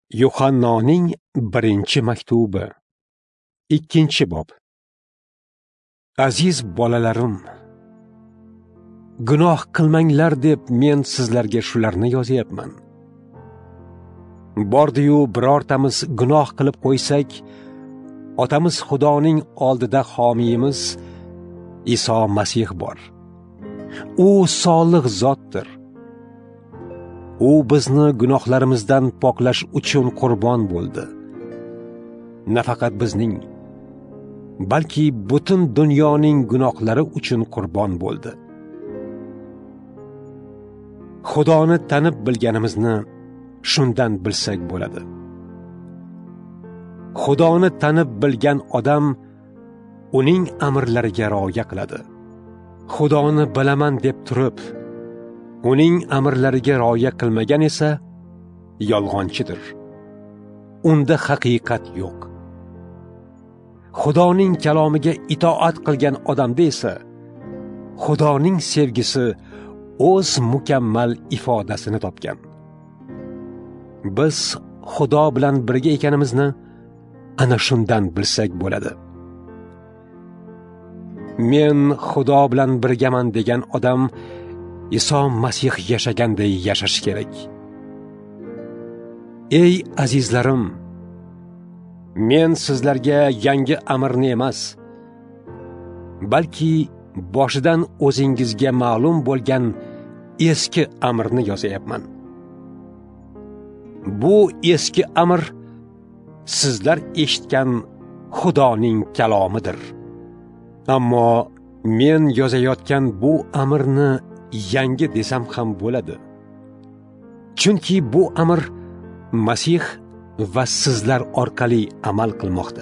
Yuhannoning 1-maktubi 2-bob. Aziz bolalarim, gunoh qilmanglar deb men sizlarga shularni yozyapman. Bordi-yu birortamiz gunoh qilib qo'ysak, Otamiz Xudoning oldida homiyimiz Iso Masih bor. U solih zotdir. U bizni gunohlarimizdan poklash uchun qurbon bo'ldi. Nafaqat bizning, balki butun dunyoning gunohlari uchun qurbon bo'ldi. Xudoni tanib bilganimizni shundan bilsak bo'ladi. Xudoni tanib bilgan odam uning amrlariga rioya qiladi. Xudoni bilaman deb turib, uning amrlariga rioya qilmagan esa yolg'onchidir. Unda haqiqat yo'q. Xudoning kalomiga itoat qilgan odamda esa Xudoning sevgisi o'z mukammal ifodasini topgan. Biz Xudo bilan birga ekanimizni ana shundan bilsak bo'ladi. Men Xudo bilan birgaman degan odam Iso Masih yashaganday yashash kerak. Ey azizlarim, men sizlarga yangi amrni emas, balki boshidan o'zingizga ma'lum bo'lgan eski amrni yozyapman. Bu eski amr sizlar eshitgan Xudoning kalomidir. Ammo men yozayotgan bu amrni yangi desam ham bo'ladi. Chunki bu amr Masih va sizlar orqali amal qilmoqda.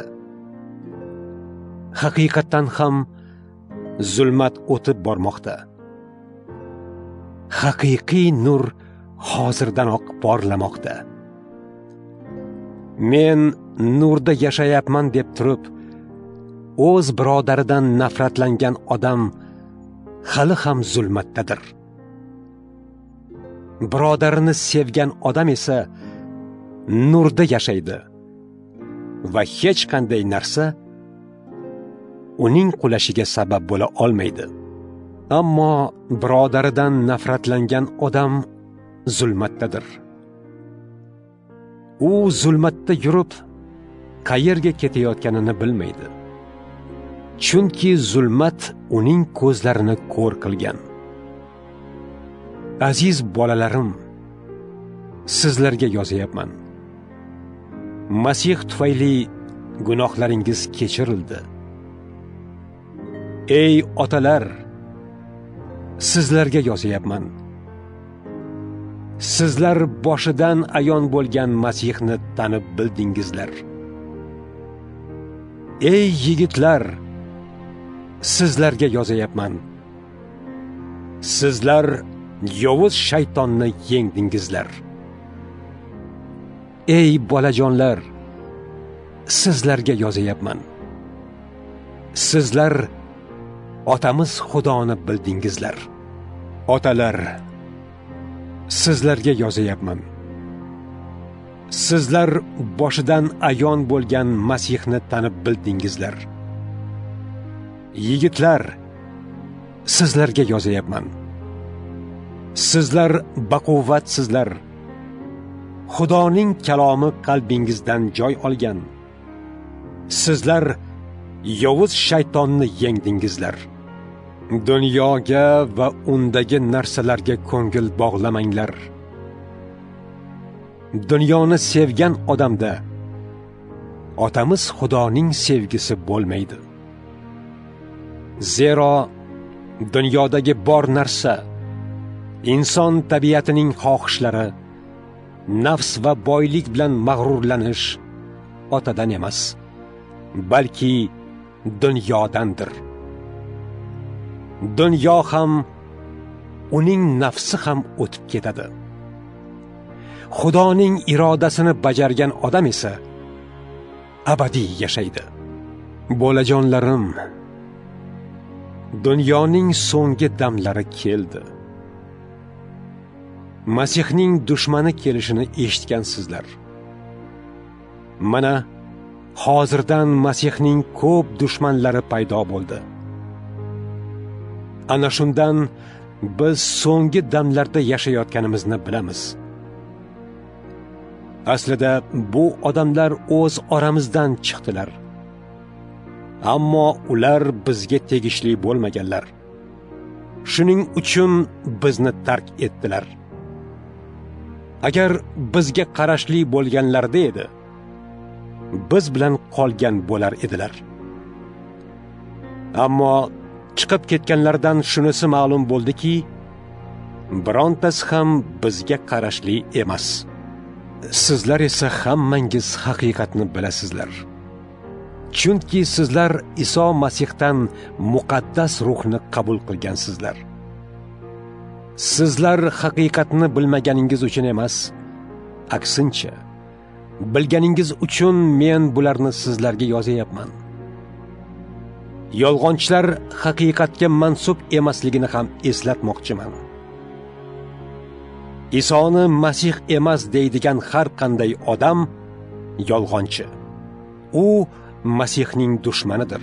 Haqiqatan ham zulmat o'tib bormoqda. Haqiqiy nur hozirdanoq porlamoqda. Men nurda yashayapman deb turib, o'z birodaridan nafratlangan odam hali ham zulmatdadir. Birodarini sevgan odam esa nurda yashaydi va hech qanday narsa uning qulashiga sabab bo'la olmaydi. Ammo birodaridan nafratlangan odam zulmatdadir. U zulmatda yurib, qayerga ketayotganini bilmaydi. Chunki zulmat uning ko'zlarini ko'r qilgan. Aziz bolalarim, sizlarga yozyapman. Masih tufayli gunohlaringiz kechirildi. Ey otalar, sizlarga yozyapman. Sizlar boshidan ayon bo'lgan Masihni tanib bildingizlar. Ey yigitlar, sizlarga yozyapman. Sizlar yovuz shaytonni yengdingizlar. Ey bolajonlar, sizlarga yozyapman. Sizlar Otamiz Xudoni bildingizlar. Otalar, sizlarga yozyapman. Sizlar boshidan ayon bo'lgan Masihni tanib bildingizlar. Yigitlar, sizlarga yozyapman. Sizlar baquvvatsizlar. Xudoning kalomi qalbingizdan joy olgan. Sizlar yovuz shaytonni yengdingizlar. Dunyoga va undagi narsalarga ko'ngil bog'lamanglar. Dunyoni sevgan odamda Otamiz Xudoning sevgisi bo'lmaydi. Zero dunyodagi bor narsa, inson tabiatining xohishlari, nafs va boylik bilan mag'rurlanish Otadan emas, balki dunyodandir. Dunyo ham, uning nafsi ham o'tib ketadi. Xudoning irodasini bajargan odam esa abadiy yashaydi. Bolajonlarim, dunyoning so'nggi damlari keldi. Masihning dushmani kelishini eshitgansizlar. Mana hozirdan Masihning ko'p dushmanlari paydo bo'ldi. Ana shundan biz so'nggi damlarda yashayotganimizni bilamiz. Aslida bu odamlar o'z oramizdan chiqdilar. Ammo ular bizga tegishli bo'lmaganlar. Shuning uchun bizni tark etdilar. Agar bizga qarashli bo'lganlarida edi, biz bilan qolgan bo'lar edilar. Ammo chiqib ketganlardan shunisi ma'lum bo'ldiki, birontasi ham bizga qarashli emas. Sizlar esa hammangiz haqiqatni bilasizlar. Chunki sizlar Iso Masihdan muqaddas ruhni qabul qilgansizlar. Sizlar haqiqatni bilmaganingiz uchun emas, aksincha, bilganingiz uchun men bularni sizlarga yozyapman. Yolg'onchilar haqiqatga mansub emasligini ham eslatmoqchiman. Isoni Masih emas deydigan har qanday odam yolg'onchi. U Masihning dushmanidir.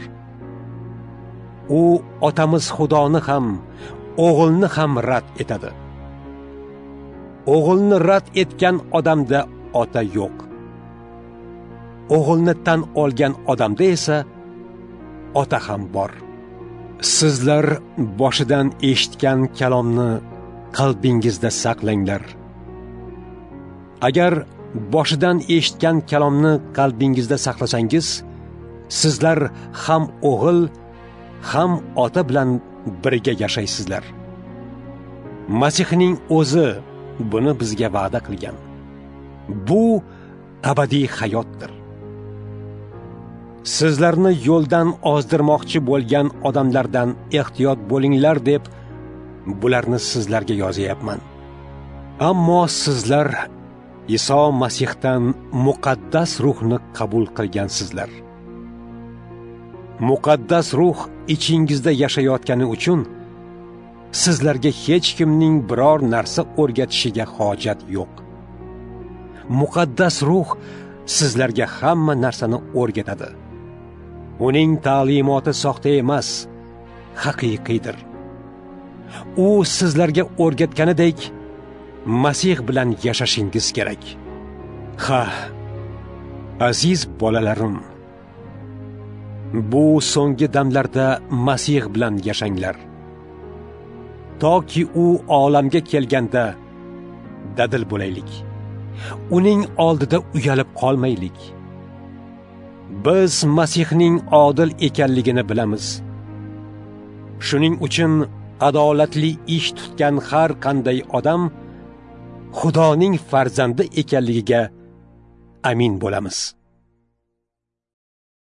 U otamiz Xudoni ham, o'g'ilni ham rad etadi. O'g'ilni rad etgan odamda ota yo'q. O'g'ilni tan olgan odamda esa ota ham bor. Sizlar boshidan eshitgan kalomni qalbingizda saqlanglar. Agar boshidan eshitgan kalomni qalbingizda saqlasangiz, sizlar ham o'g'il, ham ota bilan birga yashaysizlar. Masihning o'zi buni bizga va'da qilgan. Bu abadiy hayotdir. Sizlarni yo'ldan ozdirmoqchi bo'lgan odamlardan ehtiyot bo'linglar deb bularni sizlarga yozyapman. Ammo sizlar Iso Masihdan muqaddas ruhni qabul qilgansizlar. Muqaddas ruh ichingizda yashayotgani uchun sizlarga hech kimning biror narsa o'rgatishiga hojat yo'q. Muqaddas ruh sizlarga hamma narsani o'rgatadi. Uning ta'limoti soxta emas, haqiqiydir. U sizlarga o'rgatganidek Masih bilan yashashingiz kerak. Ha, aziz bolalarim, bu so'nggi damlarda Masih bilan yashanglar. Toki u olamga kelganda dadil bo'laylik. Uning oldida uyalib qolmaylik. Biz Masihning odil ekanligini bilamiz. Shuning uchun adolatli ish tutgan har qanday odam Xudoning farzandi ekanligiga amin bo'lamiz.